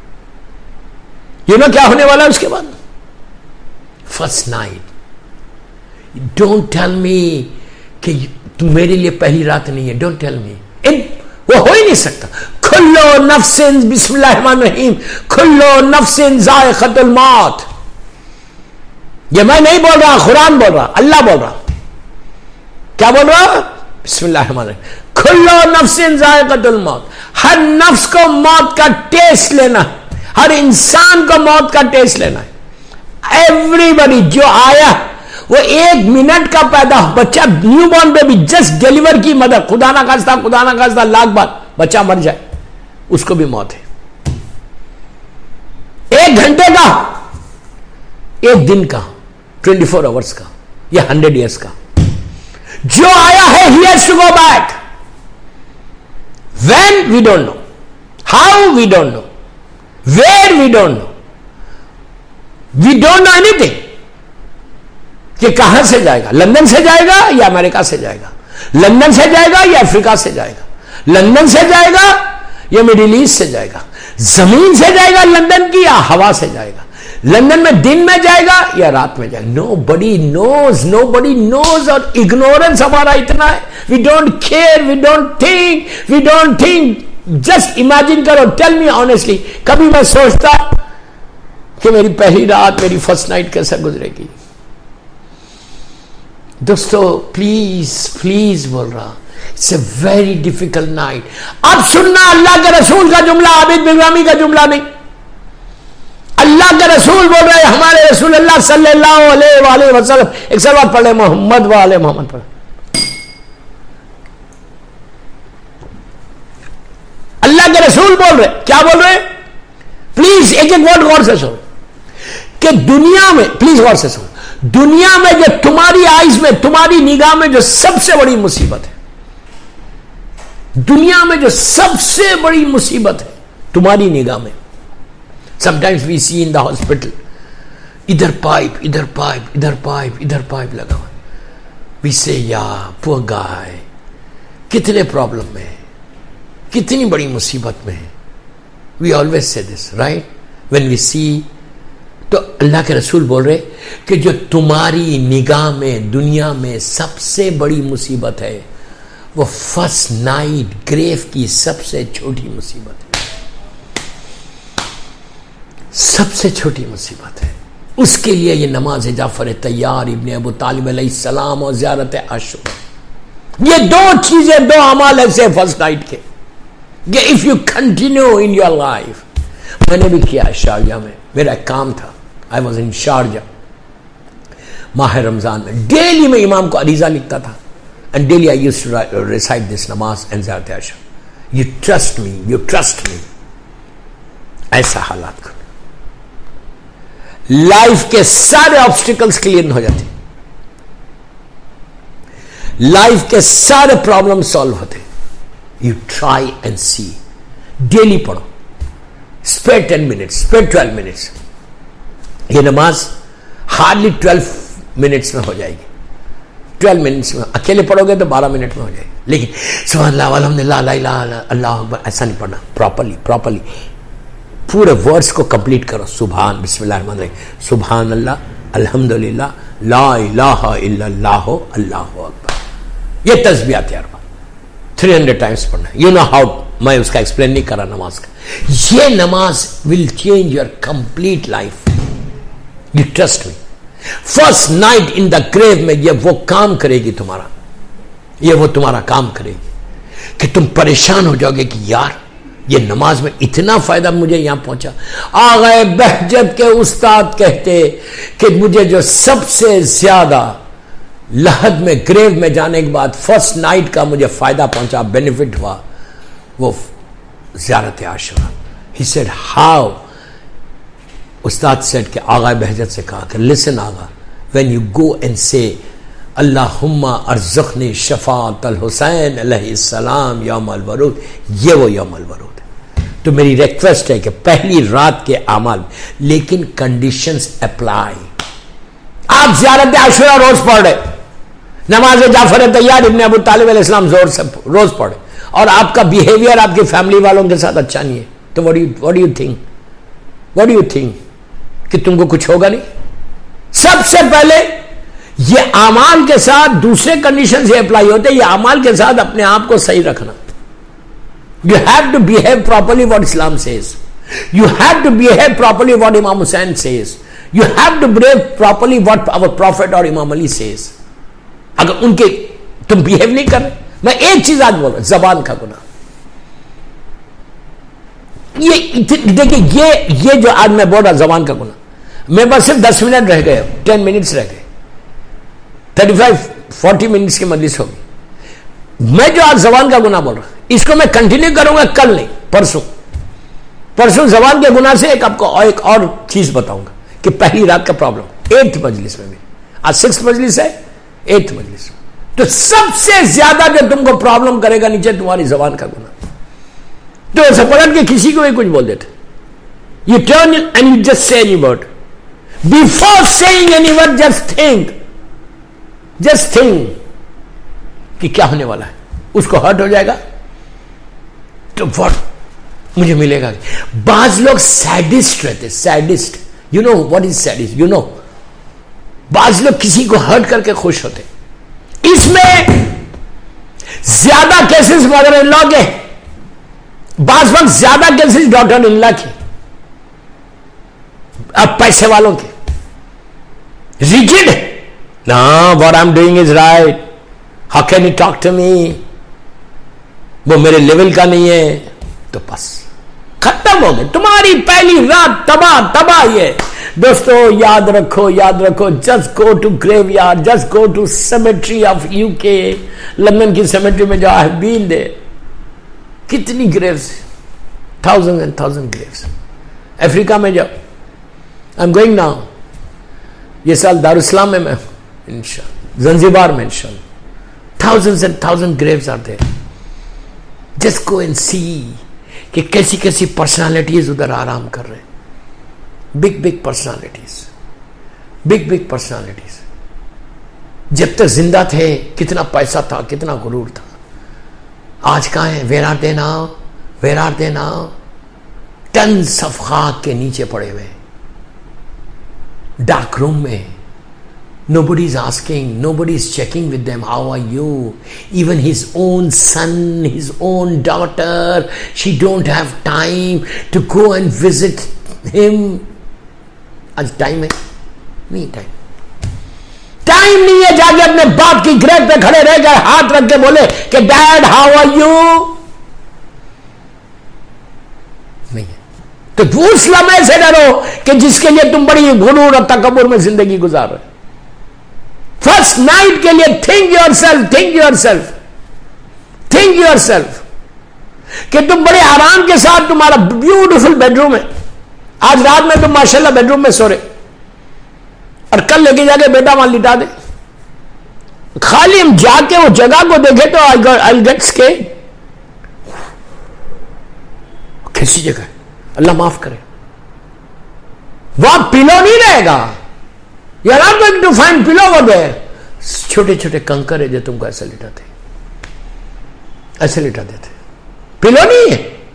You know क्या होने वाला है उसके बाद? First night, don't tell me कि तुम मेरे लिए पहली रात नहीं है, डोंट टेल मी, इन वो हो ही नहीं सकता। खुल्लो नफ्सिन बिस्मिल्लाहिर्रहमानिर्रहीम, खुल्लो नफ्सिन जायक़तुल मौत। ये मैं नहीं बोल रहा, कुरान बोल रहा, अल्लाह बोल रहा। क्या बोल रहा? बिस्मिल्लाहिर्रहमानिर्रहीम, खुल्लो नफ्सिन जायक़तुल मौत। हर नफ्स को मौत का टेस्ट लेना है, हर इंसान को मौत का टेस्ट लेना है। एवरीबडी जो आया वो एक मिनट का पैदा बच्चा, न्यूबॉर्न बेबी जस्ट डिलीवर की मदर, खुदा ना खास्ता खुदा ना खास्ता लाख बार बच्चा मर जाए, उसको भी मौत है। एक घंटे का, एक दिन का, ट्वेंटी फोर आवर्स का, या हंड्रेड ईयर्स का। जो आया है he has to go back. When we don't know, how we don't know, where we don't know, we don't know anything कि कहां से जाएगा। लंदन से जाएगा या अमेरिका से जाएगा, लंदन से जाएगा या अफ्रीका से जाएगा, लंदन से जाएगा या मिडिल ईस्ट से जाएगा, जमीन से जाएगा लंदन की या हवा से जाएगा, लंदन में दिन में जाएगा या रात में जाएगा। Nobody knows, nobody knows. और इग्नोरेंस हमारा इतना है, we don't care, we don't think, we don't think. Just imagine करो, टेल मी ऑनेस्टली, कभी मैं सोचता कि मेरी पहली रात, मेरी फर्स्ट नाइट कैसे गुजरेगी? दोस्तों प्लीज प्लीज बोल रहा, it's a very difficult night. अब सुनना अल्लाह के रसूल का जुमला, आबिद बिलरामी का जुमला नहीं। अल्लाह के रसूल बोल रहे, हमारे रसूल अल्लाह सल्लल्लाहु अलैहि वसल्लम, एक सलवात पढ़े मोहम्मद व आले मोहम्मद पढ़े। अल्लाह के रसूल बोल रहे, क्या बोल रहे? प्लीज एक एक वर्ड गौर से सुनो कि दुनिया में, प्लीज गौर से सुनो, दुनिया में जो तुम्हारी आइज में, तुम्हारी निगाह में जो सबसे बड़ी मुसीबत है, दुनिया में जो सबसे बड़ी मुसीबत है तुम्हारी निगाह में, sometimes we see in the hospital, इधर पाइप, इधर पाइप, इधर पाइप, इधर पाइप लगा हुआ, वी से या पुअर गाय, कितने प्रॉब्लम में है, कितनी बड़ी मुसीबत में है। We always say this right when we see. तो अल्लाह के रसूल बोल रहे कि जो तुम्हारी निगाह में दुनिया में सबसे बड़ी मुसीबत है, वो फर्स्ट नाइट ग्रेव की सबसे छोटी मुसीबत है, सबसे छोटी मुसीबत है। उसके लिए ये नमाज जाफर तैयार, इब्ने अबू तालिब अलैहिस्सलाम और ज़ियारत आशूरा, ये दो चीजें, दो अमाल ऐसे फर्स्ट नाइट के, if you continue in your life. मैंने भी किया शारजा में, मेरा काम था, आई वॉज इन शारजा माह रमजान में। डेली में इमाम को अरीजा लिखता था, and daily I used to recite this नमाज एंड ज़ियारत आशूरा। You trust me, you trust me. ऐसा हालात को लाइफ के सारे ऑब्स्टिकल्स क्लियर हो जाते, लाइफ के सारे प्रॉब्लम सॉल्व होते। You try and see, daily पढ़ो, spare ten minutes, spare twelve minutes. ये नमाज हार्डली ट्वेल्व मिनट्स में हो जाएगी, ट्वेल्व मिनट्स में। अकेले पढ़ोगे तो बारह मिनट में हो जाएगी, लेकिन सुभान अल्लाह अल्हम्दुलिल्लाह ला इलाहा इल्लल्लाह अल्लाहु अकबर ऐसा नहीं पढ़ना। प्रॉपरली प्रॉपरली पूरे वर्ड्स को कंप्लीट करो। सुभान, बिस्मिल्लाहिर्रहमानिर्रहीम, सुभान अल्लाह, अल्हम्दुलिल्लाह, ला इलाहा इल्लल्लाह, अल्लाहु अकबर। ये तस्बीहात यार थ्री हंड्रेड टाइम्स पढ़ना। यू नो हाउ मैं उसका एक्सप्लेन नहीं कर रहा नमाज का। ये नमाज will change your complete life, you trust me. First night in the grave में ये वो काम करेगी तुम्हारा, ये वो तुम्हारा काम करेगी कि तुम परेशान हो जाओगे कि यार ये नमाज में इतना फायदा मुझे यहां पहुंचा। आ गए बहजत के उस्ताद कहते कि मुझे जो सबसे ज्यादा लहद में ग्रेव में जाने के बाद फर्स्ट नाइट का मुझे फायदा पहुंचा, बेनिफिट हुआ, वो ज़ियारत आशुरा। ही सेड हाउ, उस्ताद सेड कि आगा बहजत से कहा कि लिसन आगा, when you go and say अल्लाहुम्मा अर्ज़ुक़नी शफ़ाअत अल हुसैन अलैहिस्सलाम यौमल वरूद, ये वो यौमल वरूद है। तो मेरी रिक्वेस्ट है कि पहली रात के अमल, लेकिन कंडीशंस अप्लाई। आप ज़ियारत आशुरा रोज पढ़ रहे, नमाज जाफर तैयार इब्ने अबू तालिब अलैहिस्सलाम जोर से रोज पढ़े, और आपका बिहेवियर आपकी फैमिली वालों के साथ अच्छा नहीं है, तो what do you what do you think what do you think कि तुमको कुछ होगा नहीं? सबसे पहले ये अमाल के साथ दूसरे कंडीशन से अप्लाई होते हैं। ये अमाल के साथ अपने आप को सही रखना। You have to behave properly what Islam says, you have to behave properly what इमाम Hussain says, you have to behave properly what our prophet और इमाम अली सेज। अगर उनके तुम बिहेव नहीं कर रहे, मैं एक चीज आज बोल रहा हूं, जबान का गुनाह। ये देखिए, ये ये जो आज मैं बोल रहा जबान का गुनाह, मैं बस सिर्फ दस मिनट रह गए, टेन मिनट्स रह गए, थर्टी फाइव फोर्टी मिनट्स की मजलिस होगी। मैं जो आज जबान का गुनाह बोल रहा हूं, इसको मैं कंटिन्यू करूंगा, कल नहीं परसों। परसों जबान के गुनाह से एक आपको एक और चीज बताऊंगा कि पहली रात का प्रॉब्लम एट्थ मजलिस में भी, आज सिक्स मजलिस है, एट्थ मजलिस। तो सबसे ज्यादा जो तुमको प्रॉब्लम करेगा नीचे, तुम्हारी जबान का गुनाह। तो ऐसा पलट के किसी को भी कुछ बोल देते, you turn and you just say any word, before saying any word just think, just think कि क्या होने वाला है, उसको हर्ट हो जाएगा तो व्हाट मुझे मिलेगा। बाज लोग सैडिस्ट रहते, sadist, you know what is sadist, you know बाज लोग किसी को हर्ट करके खुश होते। इसमें ज्यादा केसेस मदर इन लॉ के, बाज वक्त ज्यादा केसेस डॉटर इन लॉ के, अब पैसे वालों के, रिजिड ना, what I am doing is right, how can you talk to me, वो मेरे लेवल का नहीं है, तो बस खत्म हो गए, तुम्हारी पहली रात तबाह तबाह। ये दोस्तों याद रखो, याद रखो, just go to graveyard, just go to cemetery of UK, London की सेमेट्री में जाओ, आई हैव बीन देयर, कितनी graves, thousand and thousand graves. Africa में जाओ, आई एम गोइंग नाउ, ये साल दारुस्सलाम में मैं इंशाअल्लाह, ज़ंज़िबार में इंशाअल्लाह, thousands and thousand graves are there. Just go and see कि कैसी कैसी पर्सनालिटीज उधर आराम कर रहे हैं, big big personalities, big big personalities. जब तक जिंदा थे कितना पैसा था, कितना गुरूर था, आज कहां है? Where are they now, where are they now? Tons of खाक के नीचे पड़े हुए, डार्क रूम में। Nobody is asking, nobody is checking with them, how are you? Even his own son, his own daughter, she don't have time to go and visit him. आज time है? नहीं time, time नहीं है जाके अपने बाप की ग्रेव पे खड़े रह गए, हाथ रख के बोले कि डैड हाउ आर यू, नहीं है। तो उस लम्हे से डरो कि जिसके लिए तुम बड़ी गुरूर और तकब्बुर में जिंदगी गुजार रहे। फर्स्ट नाइट के लिए think yourself, think yourself, think yourself कि तुम बड़े आराम के साथ, तुम्हारा ब्यूटीफुल बेडरूम है, आज रात में तुम माशाल्लाह बेडरूम में सो रहे, और कल लेके जाके बेटा वहां लिटा दे। खाली हम जाके वो जगह को देखे तो आई गेट स्केर्ड। कैसी जगह है, अल्लाह माफ करे, वहां पिलो नहीं रहेगा, you are not going to find pillow over there. छोटे छोटे कंकर है जो तुमको ऐसे लिटाते, ऐसे लिटा देते, पिलो नहीं है।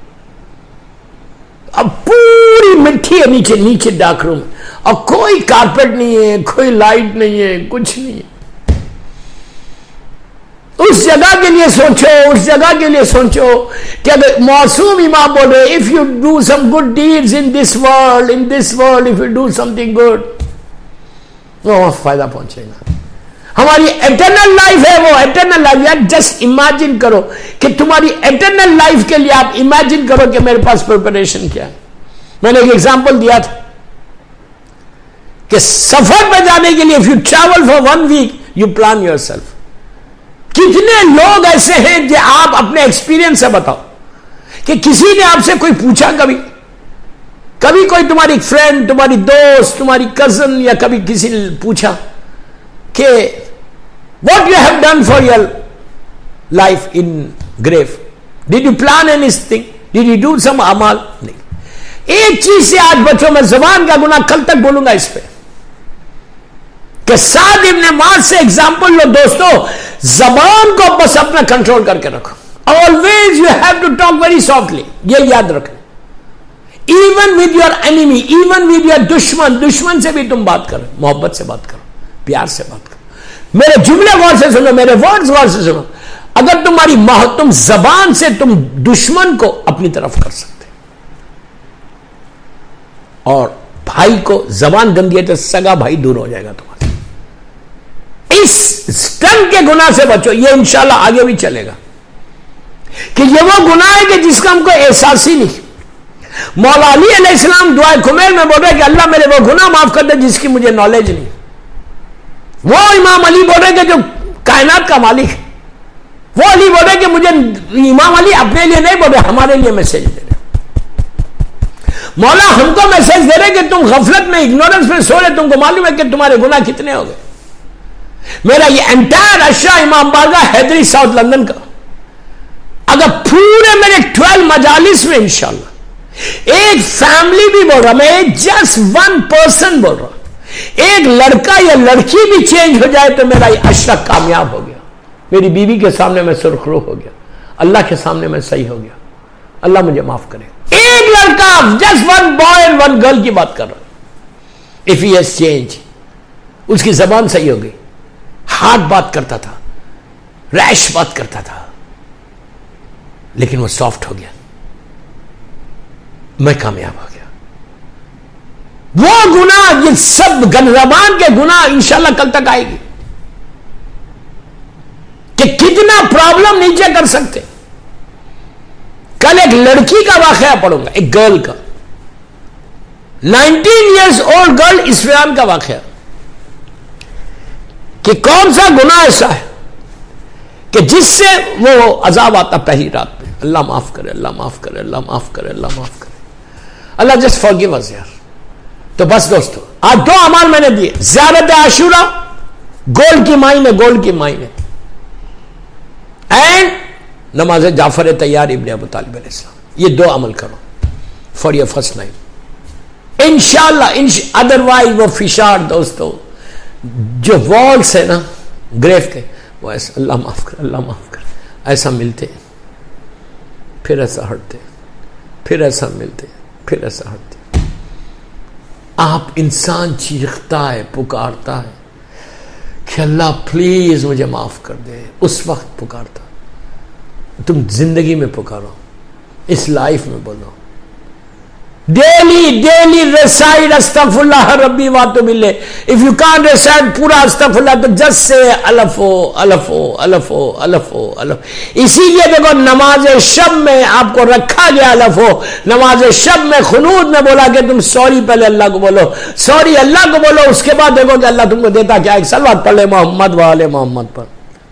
अब पूरी मिट्टी है नीचे, नीचे डार्क रूम, और कोई कारपेट नहीं है, कोई लाइट नहीं है, कुछ नहीं है। उस जगह के लिए सोचो, उस जगह के लिए सोचो कि अगर मासूम इमाम बोल रहे, if you do some good deeds in this world, in this world if you do something good, वो फायदा पहुंचेगा। हमारी एटर्नल लाइफ है वो एटर्नल लाइफ। यार जस्ट इमेजिन करो कि तुम्हारी एटर्नल लाइफ के लिए आप इमेजिन करो कि मेरे पास प्रिपरेशन क्या है। मैंने एक एग्जांपल दिया था कि सफर पर जाने के लिए if you travel for one week you plan yourself. कितने लोग ऐसे हैं जो आप अपने एक्सपीरियंस से बताओ कि किसी ने आपसे कोई पूछा, कभी कभी कोई तुम्हारी फ्रेंड, तुम्हारी दोस्त, तुम्हारी कजन या कभी किसी ने पूछा कि what you have done for your life in grave, did you plan anything, did you do some अमाल? नहीं। एक चीज से आज बच्चों में जुबान का गुनाह कल तक बोलूंगा इस पे कि साद इब्न मुआज से एग्जाम्पल लो दोस्तों। जबान को बस अपना कंट्रोल करके रखो। Always you have to talk very softly, ये याद रखना। Even with your enemy, even with your दुश्मन, दुश्मन से भी तुम बात करो, मोहब्बत से बात करो, प्यार से बात करो। मेरे जुमले गौर से सुनो, मेरे वर्ड्स गौर से सुनो। अगर तुम्हारी तुम जबान से तुम दुश्मन को अपनी तरफ कर सकते, और भाई को जबान गंदी है तो सगा भाई दूर हो जाएगा तुम्हारे। इस स्टंट के गुनाह से बचो। ये इंशाल्लाह आगे भी चलेगा कि ये वो गुनाह है कि जिसका हमको एहसास ही नहीं। मौला अली अलैहिस्सलाम दुआ कुमैर में बोल रहे कि अल्लाह मेरे वो गुनाह माफ कर दे जिसकी मुझे नॉलेज नहीं। वो इमाम अली बोल रहे कि जो कायनात का मालिक है, वो अली बोल रहे कि मुझे, इमाम अली अपने लिए नहीं बोल रहे, हमारे लिए मैसेज दे रहे। मौला हमको मैसेज दे रहे कि तुम गफलत में, इग्नोरेंस में सो रहे, तुमको मालूम है कि तुम्हारे गुनाह कितने हो गए। मेरा ये एंटायर अशरा इमाम बारगाह हैदरी साउथ लंदन का, अगर पूरे मेरे ट्वेल्व मजालिस में इंशाल्लाह एक फैमिली भी बोल रहा, मैं जस्ट वन पर्सन बोल रहा, एक लड़का या लड़की भी चेंज हो जाए तो मेरा ये अशरा कामयाब हो गया। मेरी बीवी के सामने मैं सुरखरू हो गया, अल्लाह के सामने मैं सही हो गया। अल्लाह मुझे माफ करे। एक लड़का, just one boy and one girl की बात कर रहा हूं। इफ ही हैज चेंज, उसकी जबान सही हो गई, हार्ड बात करता था, रैश बात करता था, लेकिन वो सॉफ्ट हो गया, मैं कामयाब हो गया। वो गुनाह, ये सब जबान के गुनाह इंशाल्लाह कल तक आएगी कि कितना प्रॉब्लम नीचे कर सकते। कल एक लड़की का वाकया पढ़ूंगा, एक गर्ल का, नाइनटीन इयर्स ओल्ड गर्ल, इस्लाम का वाकया कि कौन सा गुनाह ऐसा है कि जिससे वो अजाब आता पहली रात में। अल्लाह माफ करे, अल्लाह माफ करे, अल्लाह माफ करे, अल्लाह माफ करे, अल्लाह जस्ट फॉरगिव अस यार। तो बस दोस्तों, आज दो अमाल मैंने दिए, ज़ियारत आशूरा, गोल्ड की माइन है, गोल्ड की माइन है, एंड नमाज जाफर तैयार इब्ने अबू तालिब अलैहिस्सलाम। ये दो अमल करो फॉर योर फर्स्ट नाइट इंशाल्लाह। अदरवाइज वो फिशार दोस्तों, जो वॉल्स है ना ग्रेव के, वो ऐसा अल्लाह माफ कर, अल्लाह माफ कर, ऐसा मिलते, फिर ऐसा हटते, फिर ऐसा मिलते, फिर ऐसा हटते। आप इंसान चीखता है, पुकारता है कि अल्लाह प्लीज मुझे माफ कर दे, उस वक्त पुकारता। तुम जिंदगी में पुकारो, इस लाइफ में बोलो, डेली डेली रेसाइड अस्तगफिरुल्लाह रब्बी व अतूबु इलैह। इफ यू कांट रेसाइड पूरा अस्तगफिरुल्लाह तो जस्ट से अलफो अलफो अलफो अलफो अलफ। इसीलिए देखो नमाज शब में आपको रखा गया अलफो। नमाज शब में खुनूद में बोला कि तुम सॉरी पहले अल्लाह को बोलो, सॉरी अल्लाह को बोलो, उसके बाद देखो कि अल्लाह तुमको देता क्या। एक सलवात पढ़ ले मोहम्मद व आले मोहम्मद पर।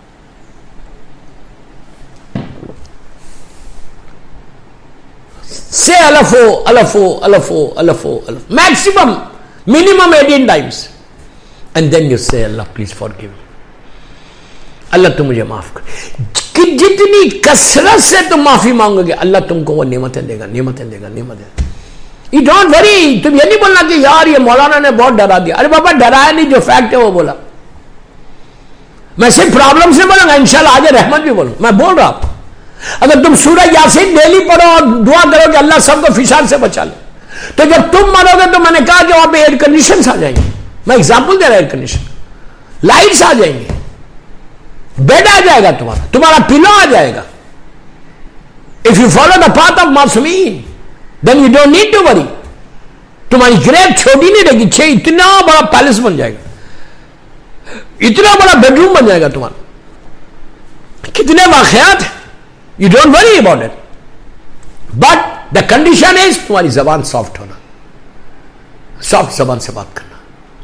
Say alafo, alafo, alafo, alafo, alafo. Maximum, minimum eighteen times. And then you say, Allah, please forgive me. अल्लाह तुम मुझे माफ कर। कि जितनी कसरत से तुम माफी मांगोगे अल्लाह तुमको वो नेमतें देगा, नेमतें देगा, नेमतें। You don't worry, तुम ये नहीं बोलना कि यार ये मौलाना ने बहुत डरा दिया। अरे बाबा डराया नहीं, जो फैक्ट है वो बोला। मैं सिर्फ प्रॉब्लम से बोलूंगा, इंशाल्लाह आगे रहमत भी बोलूं। मैं बोल रहा हूं, अगर तुम सूरह यासीन डेली पढ़ो और दुआ करो कि अल्लाह सबको फिशार से बचा ले, तो जब तुम मरोगे तो मैंने कहा कि वहां पे एयर कंडीशन आ जाएंगे। मैं एग्जांपल दे रहा हूं, एयर कंडीशन, लाइट्स आ जाएंगे, बेड आ जाएगा तुम्हारा, तुम्हारा पिलो आ जाएगा। If you follow the path of मासूमीन then you don't need to worry. तुम्हारी ग्रेव छोटी नहीं रहेगी, छह इतना बड़ा पैलेस बन जाएगा, इतना बड़ा बेडरूम बन जाएगा तुम्हारा। कितने वाकयात, you don't worry about it. But the condition is तुम्हारी जबान सॉफ्ट होना, सॉफ्ट जबान से बात करना।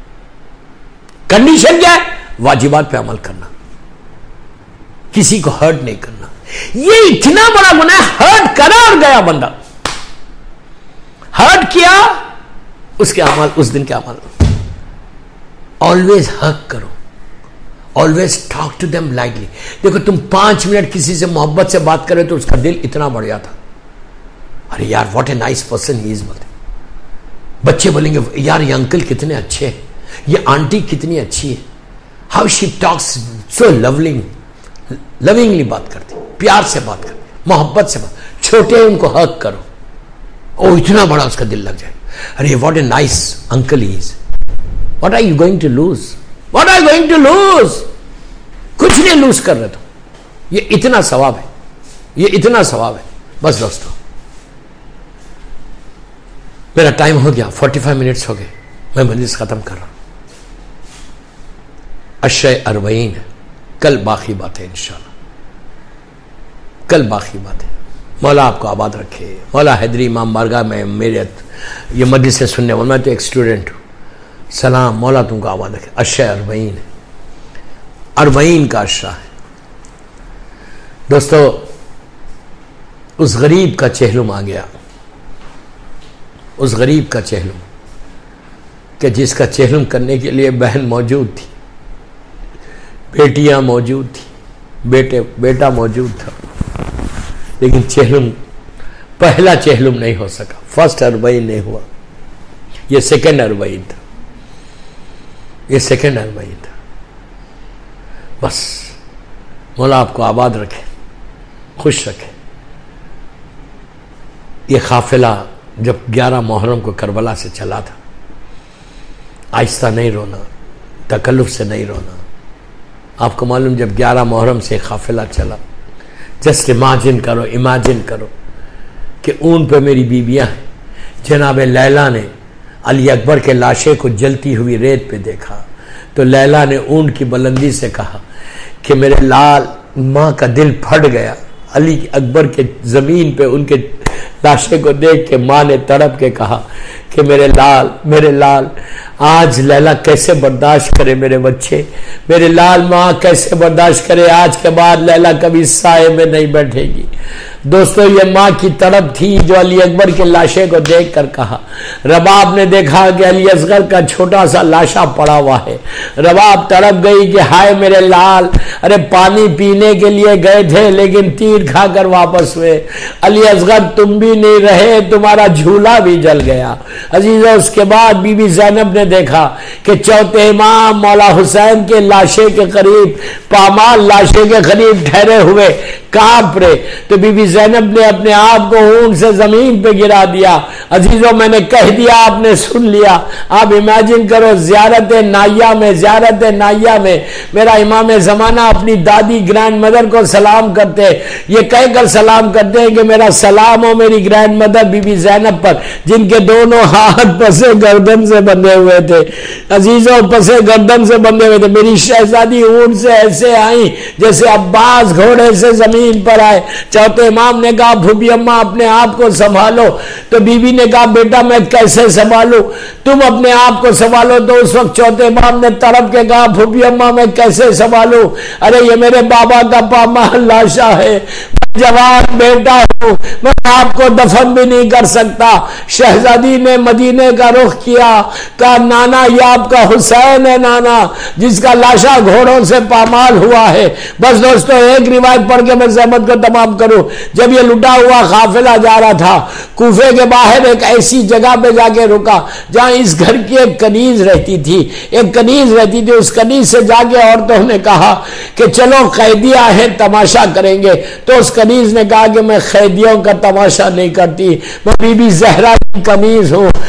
कंडीशन क्या है? वाजिबात पे अमल करना, किसी को हर्ट नहीं करना। ये इतना बड़ा गुनाह है, हर्ट करा और गया बंदा, हर्ट किया, उसके अमल, उस दिन के अमल। ऑलवेज हक करो, always talk to them lightly. देखो तुम पांच मिनट किसी से मोहब्बत से बात करे तो उसका दिल इतना बढ़ जाता, अरे यार what a nice person he is. बोलते बच्चे बोलेंगे यार ये अंकल कितने अच्छे हैं, ये आंटी कितनी अच्छी है, how she talks so loving, lovingly बात करती, प्यार से बात करती, मोहब्बत से बात। छोटे उनको हक करो, ओ इतना बड़ा उसका दिल लग जाए, अरे what a nice uncle he is. What are you going to lose, what are you going to lose? कुछ नहीं लूज कर रहे तुम, ये इतना सवाब है, ये इतना सवाब है। बस दोस्तों मेरा टाइम हो गया, पैंतालीस मिनट्स हो गए, मैं मजलिस खत्म कर रहा हूं। अशय अरबईन है, कल बाकी बातें इंशाल्लाह, कल बाकी बातें। मौला आपको आबाद रखे। मौला हैदरी इमाम बारगाह में मेरे ये मजलिस से सुनने वाला, मैं तो एक स्टूडेंट हूँ, सलाम, मौला तुमको आबाद रखे। अशय अरबईन है, अरबईन का अशरा है। दोस्तों उस गरीब का चेहलुम आ गया, उस गरीब का चेहलुम कि जिसका चेहलुम करने के लिए बहन मौजूद थी, बेटियां मौजूद थी, बेटे बेटा मौजूद था, लेकिन चेहलुम, पहला चेहलुम नहीं हो सका, फर्स्ट अरबईन नहीं हुआ, ये सेकंड अरबईन था, ये सेकंड अरबईन था। बस मौला आपको आबाद रखे, खुश रखे। ये काफिला जब ग्यारह मुहर्रम को करबला से चला था, आहिस्ता नहीं रोना, तकल्लुफ से नहीं रोना। आपको मालूम जब ग्यारह मुहर्रम से काफिला चला, जस्ट इमेजिन करो, इमेजिन करो कि ऊन पे मेरी बीबियां हैं। जनाब लैला ने अली अकबर के लाशे को जलती हुई रेत पे देखा तो लैला ने ऊन की बुलंदी से कहा कि मेरे लाल, माँ का दिल फट गया। अली अकबर के जमीन पे उनके लाशे को देख के माँ ने तड़प के कहा कि मेरे लाल, मेरे लाल, आज लैला कैसे बर्दाश्त करे मेरे बच्चे, मेरे लाल, माँ कैसे बर्दाश्त करे, आज के बाद लैला कभी साए में नहीं बैठेगी। दोस्तों ये माँ की तड़प थी जो अली अकबर के लाशे को देख कर कहा। रबाब ने देखा कि अली असगर का छोटा सा लाशा पड़ा हुआ है, रबाब तड़प गई कि हाय मेरे लाल, अरे पानी पीने के लिए गए थे लेकिन तीर खाकर वापस हुए। अली असगर तुम भी नहीं रहे, तुम्हारा झूला भी जल गया। अजीजा उसके बाद बीबी ज़ैनब ने देखा कि चौथे इमाम मौला हुसैन के लाशे के करीब, पामाल लाशे के करीब ठहरे हुए कांप रहे, तो बीबी ज़ैनब ने अपने आप को ऊंट से जमीन पे गिरा दिया। अजीजों मैंने कह दिया, आपने सुन लिया। आप इमेजिन करो ज़ियारत नाइया में, ज़ियारत नाइया में मेरा इमाम ज़माना अपनी दादी ग्रैंड मदर को सलाम करते, ये कहकर सलाम करते हैं कि मेरा सलाम हो मेरी ग्रैंड मदर बीबी ज़ैनब पर, जिनके दोनों हाथ पसे गर्दन से बंधे हुए थे। अजीजों पसे गर्दन से बंधे हुए थे। मेरी शहजादी ऊंट से ऐसे आई जैसे अब्बास घोड़े से जमीन पर आए। चौथे इमाम ने कहा फूफी अम्मा अपने आप को संभालो, तो बीबी ने कहा बेटा मैं कैसे संभालूं, तुम अपने आप को संभालो। तो उस वक्त चौथे इमाम ने तड़प के कहा फूफी अम्मा मैं कैसे संभालूं, अरे ये मेरे बाबा का पामाल लाशा है, जवान बेटा हूं, मैं आपको दफन भी नहीं कर सकता। शहजादी ने मदीने का रुख किया, कहा नाना ये आपका हुसैन है नाना, जिसका लाशा घोड़ों से पामाल हुआ है। बस दोस्तों एक रिवायत पढ़ के मैं ज़हमत को तमाम करूं। जब ये लुटा हुआ काफिला जा रहा था, कूफे के बाहर एक ऐसी जगह पे जाके रुका जहां इस घर की एक कनीज रहती थी, एक कनीज रहती थी। उस कनीज से जाके औरतों ने कहा कि चलो कैदियां हैं तमाशा करेंगे। तो उस कनीज ने कहा कि मैं कैदियों का तमाशा नहीं करती, मैं बीबी ज़हरा की कनीज हूं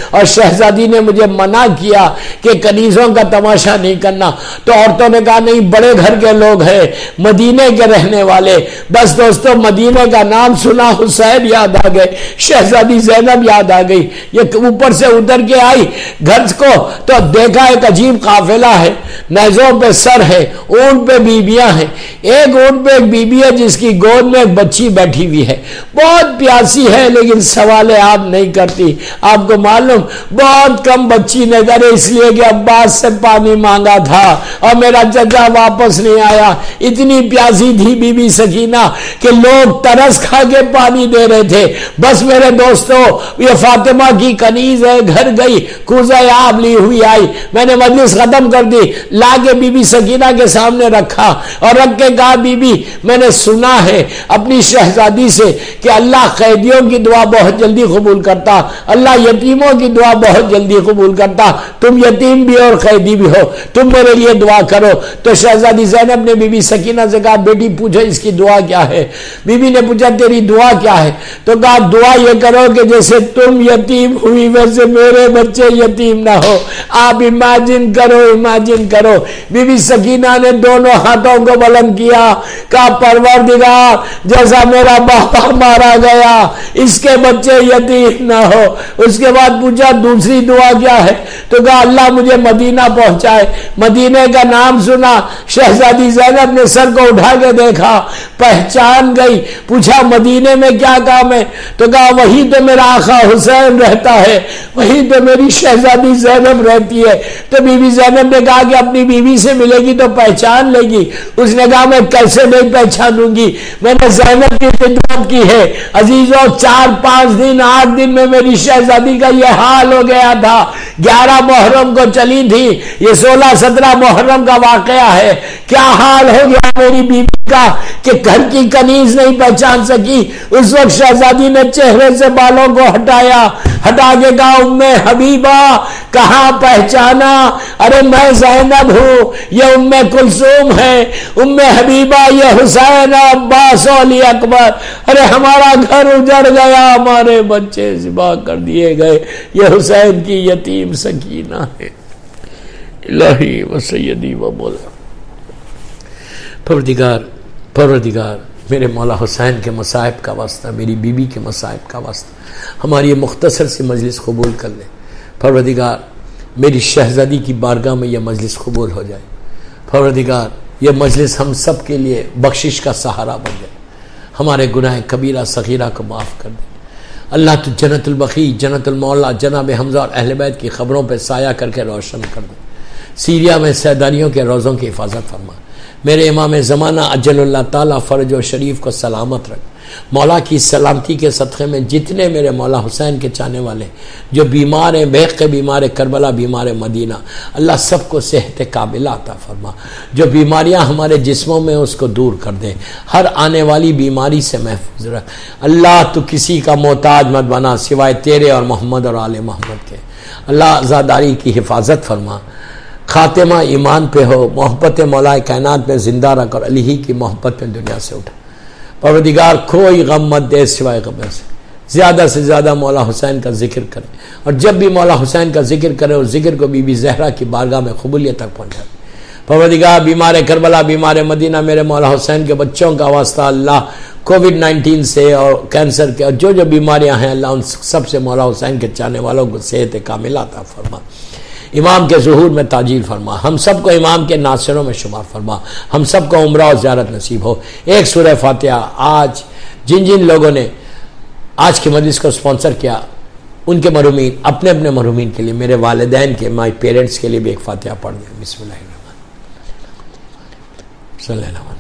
और शहजादी ने मुझे मना किया कि कनीजों का तमाशा नहीं करना, तो औरतों ने कहा नहीं, बड़े घर के लोग हैं, मदीने के रहने वाले। बस दोस्तों, मदीने का नाम सुना, हुसैन याद आ गए, शहजादी ज़ैनब याद आ गई। ये ऊपर से उतर के आई घर को, तो देखा एक अजीब काफिला है, नेज़ों पे सर है, ऊंट पे बीबियां हैं। एक ऊंट पे एक बीबी है जिसकी गोद में एक बच्ची बैठी हुई है, बहुत प्यासी है, लेकिन सवाल आप नहीं करती। आपको मालूम, बहुत कम बच्ची ने करे, इसलिए कि अब्बास से पानी मांगा था और मेरा चचा वापस नहीं आया। इतनी प्यासी थी बीबी सकीना कि लोग तरस खा के पानी दे रहे थे। बस मेरे दोस्तों, ये फातिमा की कनीज है, घर गई, कूज़ा आब ली हुई आई, मैंने मजलिस खत्म कर दी, ला के बीबी सकीना के सामने रखा और रख के कहा, बीबी मैंने सुना है अपनी शहजादी से कि अल्लाह कैदियों की दुआ बहुत जल्दी कबूल करता, अल्लाह यतीमों की दुआ बहुत जल्दी कबूल करता, तुम यतीम भी और कैदी भी हो, तुम मेरे लिए दुआ करो। तो शहजादी ज़ैनब ने बीबी सकीना से कहा, बेटी पूछो इसकी दुआ क्या है। बीबी ने पूछा, तेरी दुआ क्या है? तो कहा, दुआ ये करो कि जैसे तुम यतीम हुई वैसे मेरे बच्चे यतीम ना हो। आप इमेजिन करो, इमेजिन करो। बीबी सकीना ने दोनों हाथों को बुलंद किया, कहा, परवरदिगार, जैसा मेरा बाबा मारा गया, इसके बच्चे यतीम ना हो। उसके बाद पूछा, दूसरी दुआ क्या है? तो कहा, अल्लाह मुझे मदीना पहुंचाए। मदीने का नाम सुना, शहजादी ज़ैनब ने सर को उठा के देखा, पहचान गई। पूछा, मदीने में क्या काम है? तो कहा, वही तो मेरा आका हुसैन रहता है, वही तो मेरी शहजादी ज़ैनब रहती है। तो बीबी ज़ैनब ने कहा कि अपनी बीवी से मिलेगी तो पहचान लेगी। उसने कहा, मैं कैसे नहीं पहचानूंगी, मैंने ज़ैनब की खिदमत की है। अजीजों, चार पांच दिन आठ दिन में मेरी शहजादी का यह हाल हो गया था। ग्यारह मुहर्रम को चली थी, ये सोलह सत्रह मुहर्रम का वाकया है। क्या हाल हो गया मेरी बीवी का कि घर की कनीज नहीं पहचान सकी। उस वक्त शहजादी ने चेहरे से बालों को हटाया, हटा के कहा, उम्मे हबीबा, कहां पहचाना? अरे मैं ज़ैनब हूं, ये उम्मे कुलसूम है, उम्मे हबीबा ये हुसैन अब्बास अली अकबर। अरे हमारा घर उजड़ गया, हमारे बच्चे ज़िबा कर दिए गए, ये हुसैन की यतीम सकीना है। इलाही व सैयदी व मौला, परवरदिगार, परवरदिगार, मेरे मौला हुसैन के मसाइब का वास्ता, मेरी बीबी के मसाइब का वास्ता, हमारी ये मुख्तसर सी मजलिस कबूल कर ले। परवरदिगार, मेरी शहजादी की बारगाह में यह मजलिस कबूल हो जाए। परवरदिगार, यह मजलिस हम सब के लिए बख्शिश का सहारा बन जाए, हमारे गुनाह कबीरा सगीरा को माफ़ कर दे। अल्लाह तो जन्नतुल बकी, जन्नतुल मौला, जनाब हमजा और अहले बैत की खबरों पर साया करके रोशन कर दे। सीरिया में सैदानियों के रोज़ों की हिफाजत फरमा। मेरे इमाम ज़माना अज्जलल्लाह ताला फ़र्ज और शरीफ को सलामत रख। मौला की सलामती के सदक़े में जितने मेरे मौला हुसैन के चाहने वाले जो बीमार हैं, बेख के बीमार, करबला बीमार, मदीना, अल्लाह सबको सेहत कामिला अता फरमा। जो बीमारियां हमारे जिस्मों में उसको दूर कर दे, हर आने वाली बीमारी से महफूज रख। अल्लाह तो किसी का मोहताज मत बना सिवाय तेरे और मोहम्मद और आले मोहम्मद के। अल्लाह आज़ादारी की हिफाजत फरमा, खातिमा ईमान पे हो, मोहब्बत मौलाए कायनात में जिंदा रख और अली ही की मोहब्बत में दुनिया से उठा। परवरदिगार, कोई गम मत दे सिवाय गम से। ज़्यादा से ज़्यादा मौला हुसैन का जिक्र करें, और जब भी मौला हुसैन का जिक्र करें उस जिक्र को बीबी ज़हरा की बारगाह में कबूलियत तक पहुँचा। परवरदिगार, बीमार करबला, बीमार मदीना, मेरे मौला हुसैन के बच्चों का वास्ता अल्लाह कोविड नाइन्टीन से और कैंसर के और जो जो बीमारियाँ हैं अल्लाह उन सब से मौला हुसैन के चाहने वालों को सेहत कामिला अता फरमा। इमाम के ज़ुहूर में ताजील फरमा, हम सबको इमाम के नासिरों में शुमार फरमा, हम सबको उम्रा और ज़ियारत नसीब हो। एक सूरह फातिहा आज जिन जिन लोगों ने आज की मजलिस को स्पॉन्सर किया उनके मरहूमीन, अपने अपने मरहूमीन के लिए, मेरे वालिदैन के, माई पेरेंट्स के लिए भी एक फातिहा पढ़ दें। बिस्मिल्लाह।